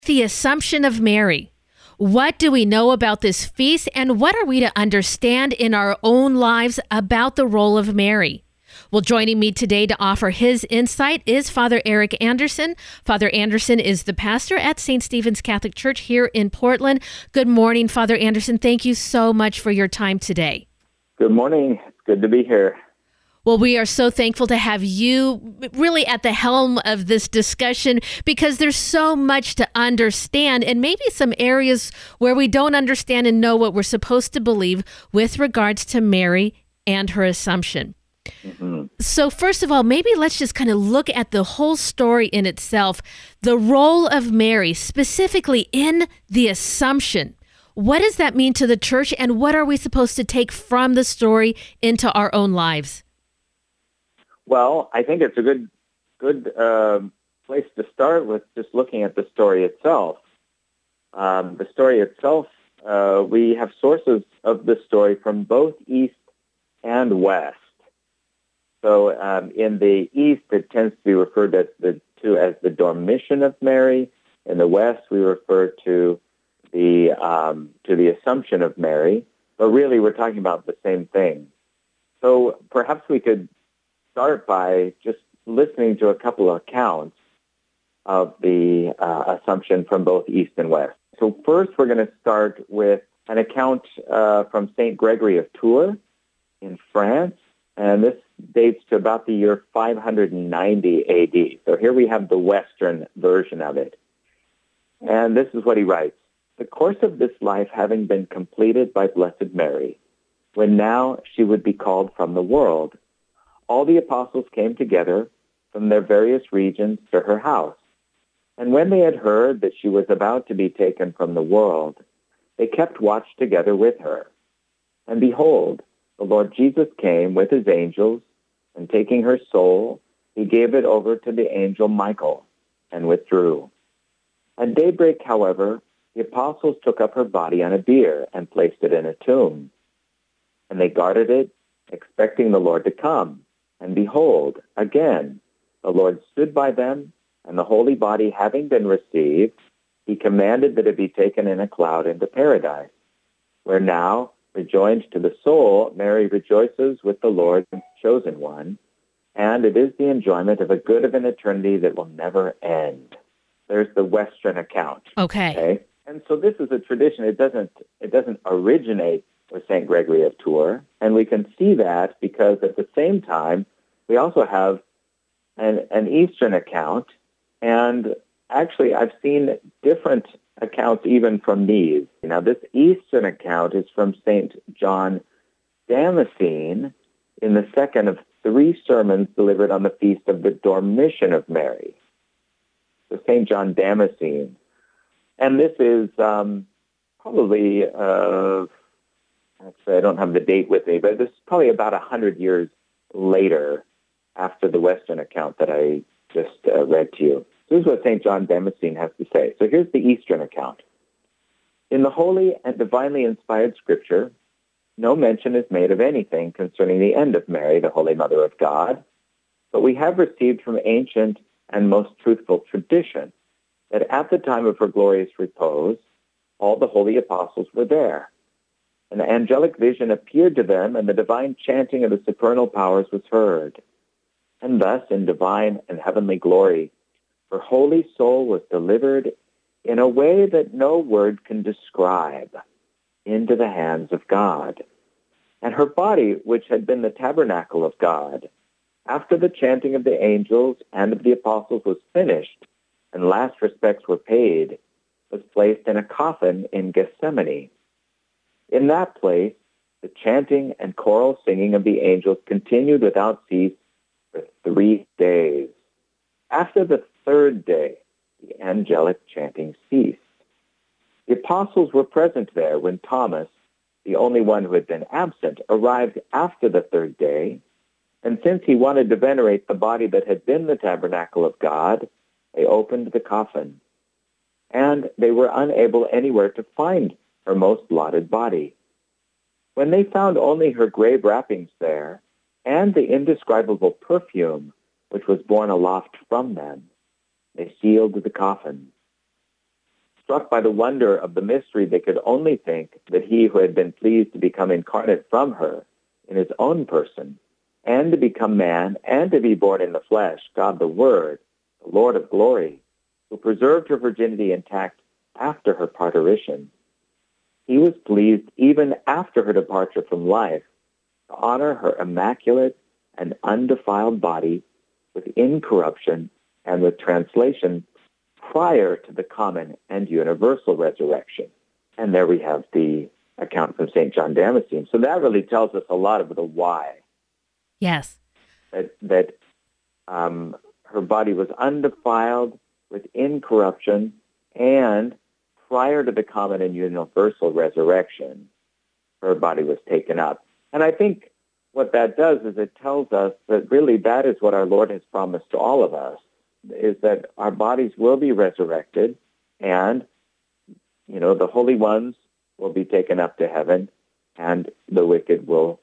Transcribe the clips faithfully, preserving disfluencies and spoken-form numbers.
The Assumption of Mary. What do we know about this feast, and what are we to understand in our own lives about the role of Mary? Well, joining me today to offer his insight is Father Eric Anderson. Father Anderson is the pastor at Saint Stephen's Catholic Church here in Portland. Good morning, Father Anderson. Thank you so much for your time today. Good morning. It's good to be here. Well, we are so thankful to have you really at the helm of this discussion because there's so much to understand and maybe some areas where we don't understand and know what we're supposed to believe with regards to Mary and her Assumption. Mm-hmm. So first of all, maybe let's just kind of look at the whole story in itself, the role of Mary specifically in the Assumption. What does that mean to the church, and what are we supposed to take from the story into our own lives? Well, I think it's a good good uh, place to start with just looking at the story itself. Um, the story itself, uh, we have sources of the story from both East and West. So um, in the East, it tends to be referred to, the, to as the Dormition of Mary. In the West, we refer to the um, to the Assumption of Mary. But really, we're talking about the same thing. So perhaps we could start by just listening to a couple of accounts of the uh, Assumption from both East and West. So first, we're going to start with an account uh, from Saint Gregory of Tours in France, and this dates to about the year five hundred ninety A D. So here we have the Western version of it. And this is what he writes. The course of this life having been completed by Blessed Mary, when now she would be called from the world, all the apostles came together from their various regions to her house. And when they had heard that she was about to be taken from the world, they kept watch together with her. And behold, the Lord Jesus came with his angels, and taking her soul, he gave it over to the angel Michael, and withdrew. At daybreak, however, the apostles took up her body on a bier and placed it in a tomb. And they guarded it, expecting the Lord to come. And behold, again, the Lord stood by them, and the holy body having been received, he commanded that it be taken in a cloud into paradise, where now, rejoined to the soul, Mary rejoices with the Lord's chosen one, and it is the enjoyment of a good of an eternity that will never end. There's the Western account. Okay. Okay? And so this is a tradition. It doesn't, it doesn't originate with Saint Gregory of Tours, and we can see that because at the same time, we also have an, an Eastern account, and actually I've seen different accounts even from these. Now, this Eastern account is from Saint John Damascene in the second of three sermons delivered on the feast of the Dormition of Mary. So Saint John Damascene. And this is um, probably, uh, actually I don't have the date with me, but this is probably about one hundred years later after the Western account that I just uh, read to you. This is what Saint John Damascene has to say. So here's the Eastern account. In the holy and divinely inspired scripture, no mention is made of anything concerning the end of Mary, the Holy Mother of God, but we have received from ancient and most truthful tradition that at the time of her glorious repose, all the holy apostles were there. An angelic vision appeared to them, and the divine chanting of the supernal powers was heard. And thus, in divine and heavenly glory, her holy soul was delivered in a way that no word can describe into the hands of God. And her body, which had been the tabernacle of God, after the chanting of the angels and of the apostles was finished, and last respects were paid, was placed in a coffin in Gethsemane. In that place, the chanting and choral singing of the angels continued without cease for three days. After the third day, the angelic chanting ceased. The apostles were present there when Thomas, the only one who had been absent, arrived after the third day, and since he wanted to venerate the body that had been the tabernacle of God, they opened the coffin, and they were unable anywhere to find her most lauded body. When they found only her grave wrappings there, and the indescribable perfume which was borne aloft from them, they sealed the coffin. struck by the wonder of the mystery, they could only think that he who had been pleased to become incarnate from her in his own person, and to become man, and to be born in the flesh, God the Word, the Lord of glory, who preserved her virginity intact after her parturition, he was pleased even after her departure from life to honor her immaculate and undefiled body with incorruption and with translation prior to the common and universal resurrection. And there we have the account from Saint John Damascene. So that really tells us a lot of the why. Yes. That, that um, her body was undefiled with incorruption, and prior to the common and universal resurrection, her body was taken up. And I think what that does is it tells us that really that is what our Lord has promised to all of us, is that our bodies will be resurrected, and, you know, the holy ones will be taken up to heaven, and the wicked will,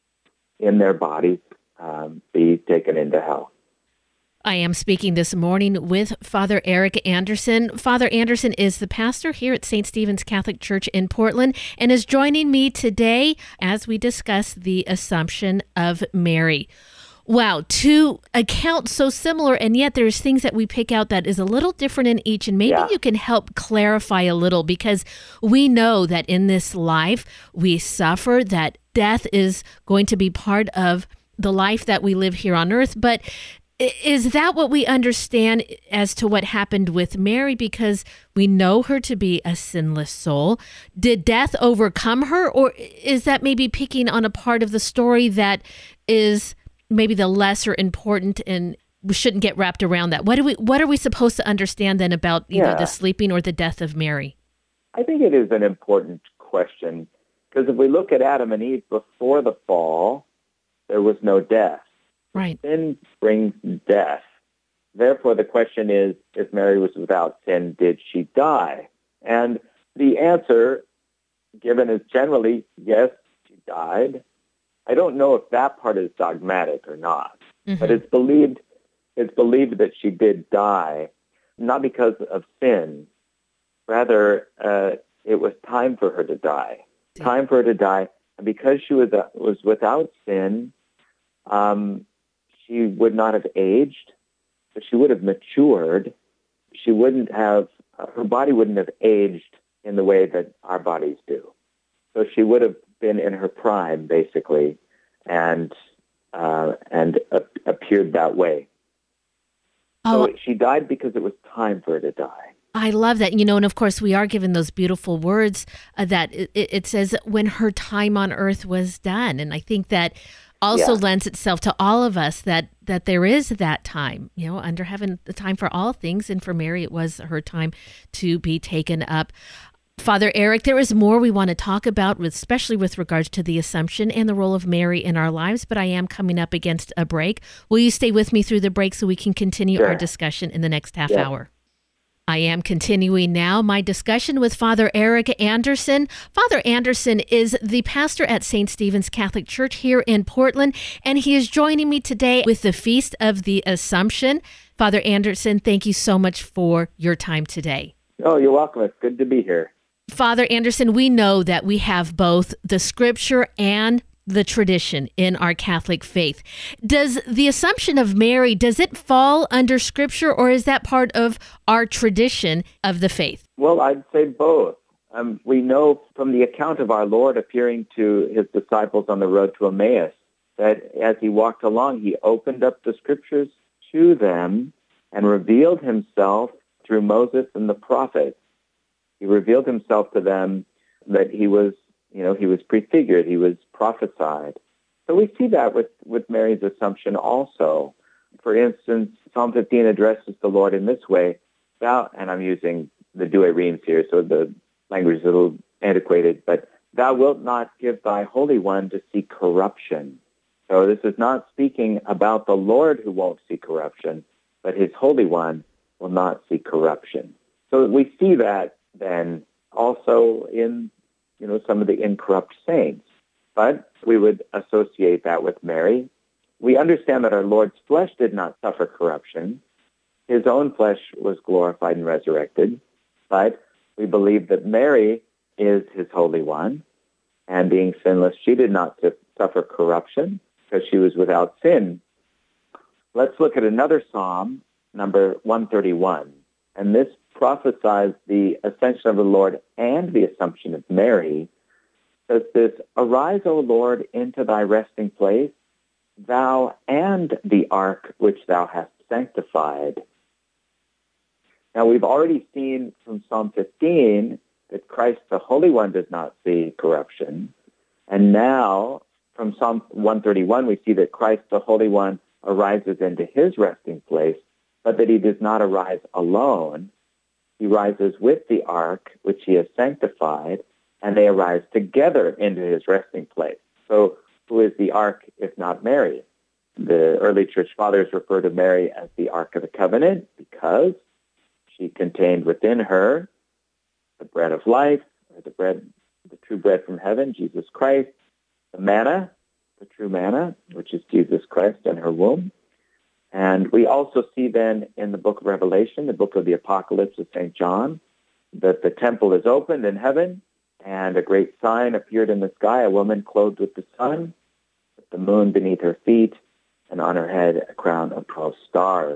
in their bodies, um, be taken into hell. I am speaking this morning with Father Eric Anderson. Father Anderson is the pastor here at Saint Stephen's Catholic Church in Portland and is joining me today as we discuss the Assumption of Mary. Wow, two accounts so similar, and yet there's things that we pick out that is a little different in each, and maybe yeah. you can help clarify a little, because we know that in this life we suffer, that death is going to be part of the life that we live here on earth, but is that what we understand as to what happened with Mary? Because we know her to be a sinless soul. Did death overcome her, or is that maybe picking on a part of the story that is maybe the lesser important, and we shouldn't get wrapped around that? What do we What are we supposed to understand then about either yeah. the sleeping or the death of Mary? I think it is an important question, because if we look at Adam and Eve before the fall, there was no death. Right. Sin brings death. Therefore, the question is, if Mary was without sin, did she die? And the answer given is generally, yes, she died. I don't know if that part is dogmatic or not, mm-hmm. but it's believed it's believed that she did die, not because of sin. Rather, uh, it was time for her to die. Yeah. Time for her to die. And because she was uh, was without sin, um, she would not have aged, but she would have matured. She wouldn't have, uh, her body wouldn't have aged in the way that our bodies do. So she would have been in her prime, basically, and uh, and uh, appeared that way. Oh. So she died because it was time for her to die. I love that. You know, and of course, we are given those beautiful words uh, that it, it says when her time on earth was done. And I think that also yeah. lends itself to all of us that that there is that time, you know, under heaven, the time for all things. And for Mary, it was her time to be taken up. Father Eric, there is more we want to talk about, especially with regards to the Assumption and the role of Mary in our lives, but I am coming up against a break. Will you stay with me through the break so we can continue sure. our discussion in the next half yeah. hour? I am continuing now my discussion with Father Eric Anderson. Father Anderson is the pastor at Saint Stephen's Catholic Church here in Portland, and he is joining me today with the Feast of the Assumption. Father Anderson, thank you so much for your time today. Oh, you're welcome. It's good to be here. Father Anderson, we know that we have both the scripture and the tradition in our Catholic faith. Does the Assumption of Mary, does it fall under scripture, or is that part of our tradition of the faith? Well, I'd say both. Um, we know from the account of our Lord appearing to his disciples on the road to Emmaus that as he walked along, he opened up the scriptures to them and revealed himself through Moses and the prophets. He revealed himself to them that he was You know, he was prefigured, he was prophesied. So we see that with, with Mary's Assumption also. For instance, Psalm fifteen addresses the Lord in this way, thou, and I'm using the Douay-Rheims here, so the language is a little antiquated, but thou wilt not give thy Holy One to see corruption. So this is not speaking about the Lord who won't see corruption, but his Holy One will not see corruption. So we see that then also in you know, some of the incorrupt saints. But we would associate that with Mary. We understand that our Lord's flesh did not suffer corruption. His own flesh was glorified and resurrected. But We believe that Mary is his Holy One, and being sinless, she did not suffer corruption because she was without sin. Let's look at another psalm, number one thirty-one, and this prophesies the ascension of the Lord and the assumption of Mary. It says this, "Arise, O Lord, into thy resting place, thou and the ark which thou hast sanctified." Now, we've already seen from Psalm fifteen that Christ, the Holy One, does not see corruption. And now, from Psalm one thirty-one, we see that Christ, the Holy One, arises into his resting place, but that he does not arise alone. He rises with the ark, which he has sanctified, and they arise together into his resting place. So, who is the ark if not Mary? The early church fathers refer to Mary as the Ark of the Covenant because she contained within her the bread of life, or the bread, the true bread from heaven, Jesus Christ, the manna, the true manna, which is Jesus Christ and her womb. And we also see then in the book of Revelation, the book of the Apocalypse of Saint John, that the temple is opened in heaven, and a great sign appeared in the sky, a woman clothed with the sun, with the moon beneath her feet, and on her head a crown of twelve stars.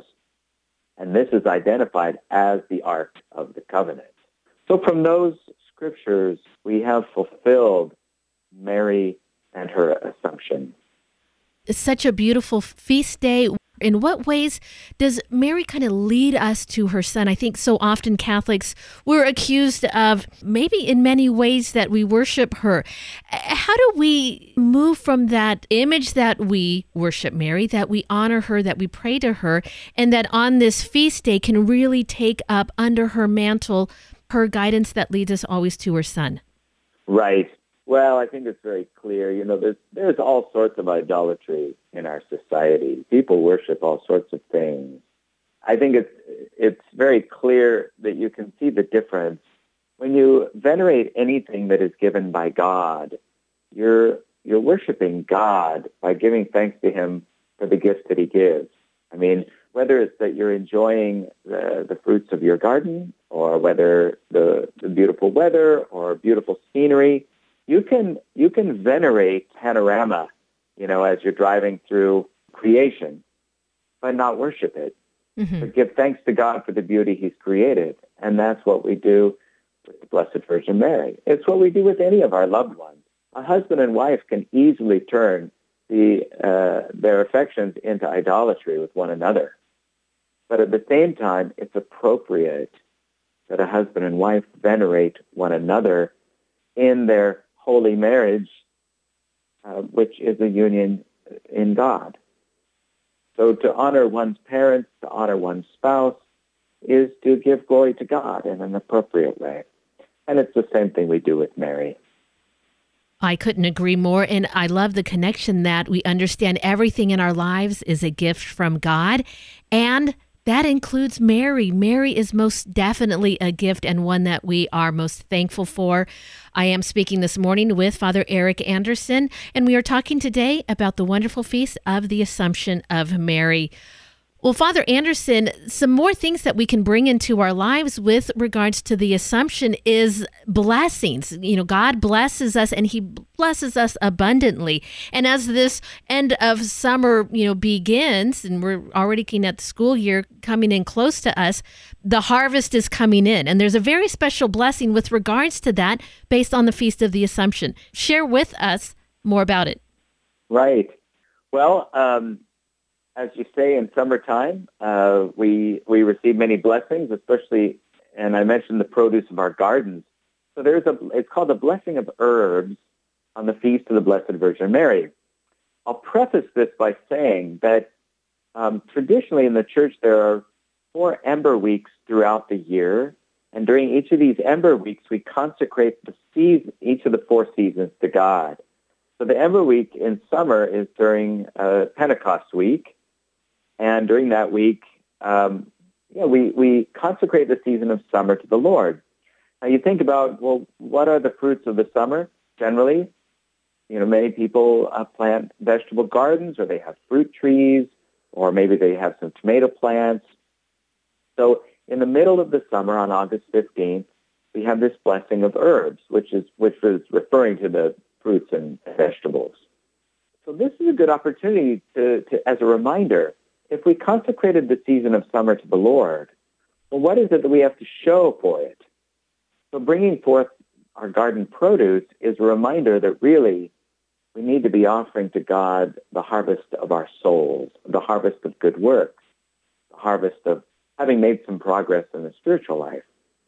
And this is identified as the Ark of the Covenant. So from those scriptures, we have fulfilled Mary and her assumption. It's such a beautiful feast day. In what ways does Mary kind of lead us to her son? I think so often Catholics, we're accused of maybe in many ways that we worship her. How do we move from that image that we worship Mary, that we honor her, that we pray to her, and that on this feast day can really take up under her mantle her guidance that leads us always to her son? Right. Well, I think it's very clear. You know, there's there's all sorts of idolatry in our society. People worship all sorts of things. I think it's it's very clear that you can see the difference. When you venerate anything that is given by God, you're you're worshiping God by giving thanks to him for the gifts that he gives. I mean, whether it's that you're enjoying the, the fruits of your garden, or whether the, the beautiful weather or beautiful scenery, You can you can venerate panorama, you know, as you're driving through creation, but not worship it. Mm-hmm. But give thanks to God for the beauty he's created. And that's what we do with the Blessed Virgin Mary. It's what we do with any of our loved ones. A husband and wife can easily turn the uh, their affections into idolatry with one another. But at the same time, it's appropriate that a husband and wife venerate one another in their holy marriage, uh, which is a union in God. So to honor one's parents, to honor one's spouse, is to give glory to God in an appropriate way. And it's the same thing we do with Mary. I couldn't agree more. And I love the connection that we understand everything in our lives is a gift from God. And that includes Mary. Mary is most definitely a gift and one that we are most thankful for. I am speaking this morning with Father Eric Anderson, and we are talking today about the wonderful feast of the Assumption of Mary. Well, Father Anderson, some more things that we can bring into our lives with regards to the Assumption is blessings. You know, God blesses us and he blesses us abundantly. And as this end of summer, you know, begins, and we're already looking at the school year coming in close to us, the harvest is coming in. And there's a very special blessing with regards to that based on the Feast of the Assumption. Share with us more about it. Right. Well, um, as you say, in summertime, uh, we we receive many blessings, especially, and I mentioned the produce of our gardens. So there's a, it's called the blessing of herbs on the Feast of the Blessed Virgin Mary. I'll preface this by saying that um, traditionally in the Church there are four Ember Weeks throughout the year, and during each of these Ember Weeks we consecrate the season, each of the four seasons to God. So the Ember Week in summer is during uh, Pentecost Week. And during that week, um, you know, we, we consecrate the season of summer to the Lord. Now you think about, well, what are the fruits of the summer? Generally, you know, many people uh, plant vegetable gardens, or they have fruit trees, or maybe they have some tomato plants. So in the middle of the summer, on August fifteenth, we have this blessing of herbs, which is which is referring to the fruits and vegetables. So this is a good opportunity to, to, as a reminder, if we consecrated the season of summer to the Lord, well, what is it that we have to show for it? So bringing forth our garden produce is a reminder that really we need to be offering to God the harvest of our souls, the harvest of good works, the harvest of having made some progress in the spiritual life.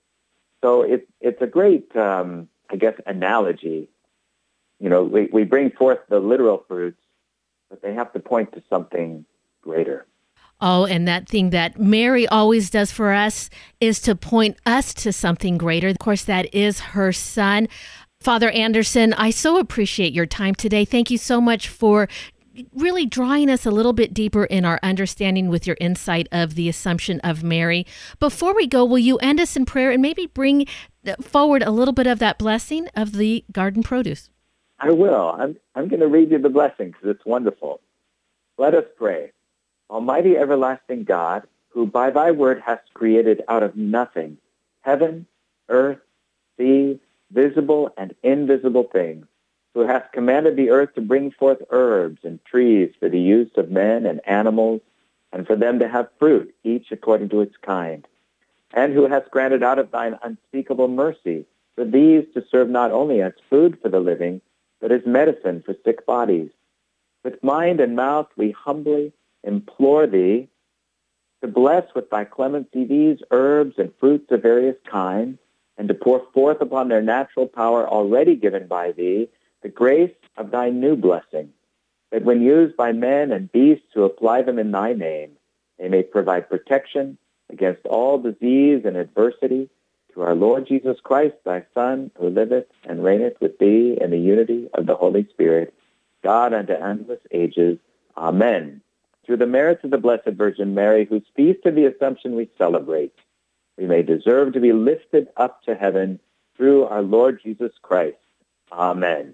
So it, it's a great, um, I guess, analogy. You know, we, we bring forth the literal fruits, but they have to point to something greater. Oh, and that thing that Mary always does for us is to point us to something greater. Of course, that is her son. Father Anderson, I so appreciate your time today. Thank you so much for really drawing us a little bit deeper in our understanding with your insight of the Assumption of Mary. Before we go, will you end us in prayer and maybe bring forward a little bit of that blessing of the garden produce? I will. I'm, I'm going to read you the blessing because it's wonderful. Let us pray. Almighty everlasting God, who by thy word hast created out of nothing heaven, earth, sea, visible and invisible things, who hast commanded the earth to bring forth herbs and trees for the use of men and animals, and for them to have fruit, each according to its kind, and who hast granted out of thine unspeakable mercy for these to serve not only as food for the living, but as medicine for sick bodies. With mind and mouth we humbly implore thee to bless with thy clemency these herbs and fruits of various kinds, and to pour forth upon their natural power already given by thee the grace of thy new blessing, that when used by men and beasts who apply them in thy name, they may provide protection against all disease and adversity, through our Lord Jesus Christ, thy Son, who liveth and reigneth with thee in the unity of the Holy Spirit, God unto endless ages. Amen. Through the merits of the Blessed Virgin Mary, whose feast of the Assumption we celebrate, we may deserve to be lifted up to heaven through our Lord Jesus Christ. Amen.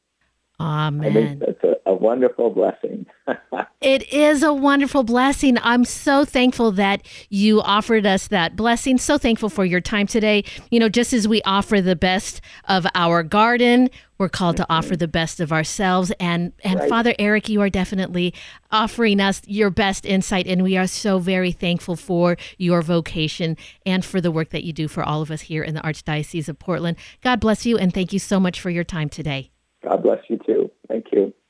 Amen. I think that's a, a wonderful blessing. It is a wonderful blessing. I'm so thankful that you offered us that blessing. So thankful for your time today. You know, just as we offer the best of our garden, we're called mm-hmm. to offer the best of ourselves. And, and right. Father Eric, you are definitely offering us your best insight. And we are so very thankful for your vocation and for the work that you do for all of us here in the Archdiocese of Portland. God bless you. And thank you so much for your time today. God bless you too. Thank you.